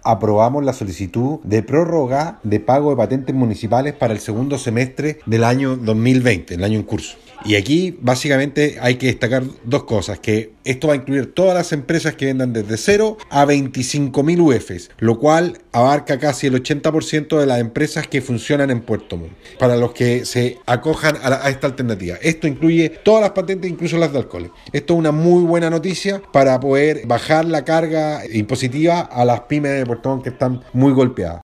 aprobamos la solicitud de prórroga de pago de patentes municipales para el segundo semestre del año 2020, el año en curso. Y aquí básicamente hay que destacar dos cosas, que esto va a incluir todas las empresas que vendan desde 0 a 25.000 UFs, lo cual abarca casi el 80% de las empresas que funcionan en Puerto Montt, para los que se acojan a esta alternativa. Esto incluye todas las patentes, incluso las de alcohol. Esto es una muy buena noticia para poder bajar la carga impositiva a las pymes de Puerto Montt que están muy golpeadas.